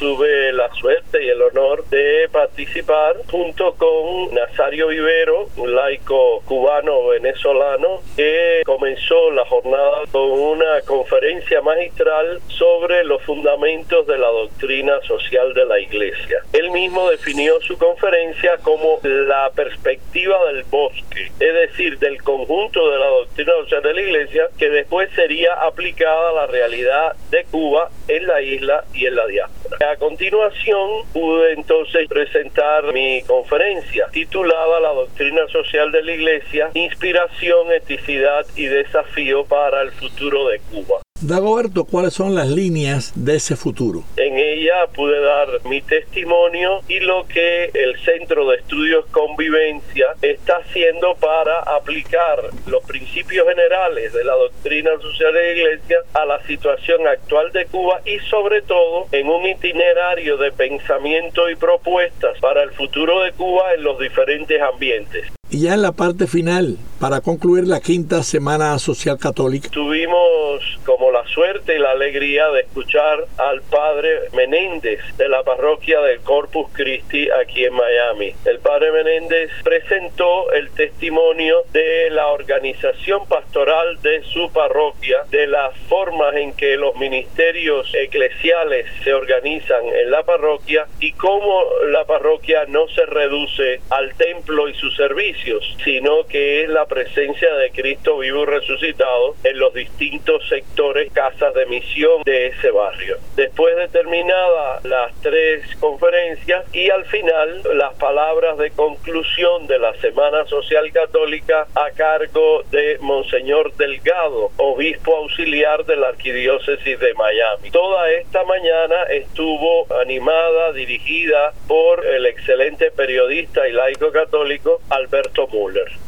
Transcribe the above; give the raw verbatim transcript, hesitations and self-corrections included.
tuve la suerte y el honor de participar junto con Nazario Vivero, un laico cubano-venezolano, que comenzó la jornada con una conferencia magistral sobre los fundamentos de la doctrina social de la Iglesia. Él mismo definió su conferencia como la perspectiva del bosque, es decir, del conjunto de la doctrina social de la Iglesia, que después sería aplicada a la realidad de Cuba en la isla y en la diáspora. A continuación pude entonces presentar mi conferencia titulada La doctrina social de la Iglesia, inspiración, eticidad y desafío para el futuro de Cuba. Dagoberto, ¿cuáles son las líneas de ese futuro? En ella pude dar mi testimonio y lo que el Centro de Estudios Convivencia está haciendo para aplicar los principios generales de la doctrina social de la Iglesia a la situación actual de Cuba y sobre todo en un itinerario de pensamiento y propuestas para el futuro de Cuba en los diferentes ambientes. Y ya en la parte final, para concluir la quinta Semana Social Católica, tuvimos como la suerte y la alegría de escuchar al padre Menéndez de la parroquia del Corpus Christi aquí en Miami. El padre Menéndez presentó el testimonio de la organización pastoral de su parroquia, de las formas en que los ministerios eclesiales se organizan en la parroquia y cómo la parroquia no se reduce al templo y sus servicios, sino que es la presencia de Cristo vivo y resucitado en los distintos sectores, casas de misión de ese barrio. Después de terminadas las tres conferencias y al final las palabras de conclusión de la Semana Social Católica a cargo de Monseñor Delgado, obispo auxiliar de la Arquidiócesis de Miami. Toda esta mañana estuvo animada, dirigida por el excelente periodista y laico católico Alberto Müller.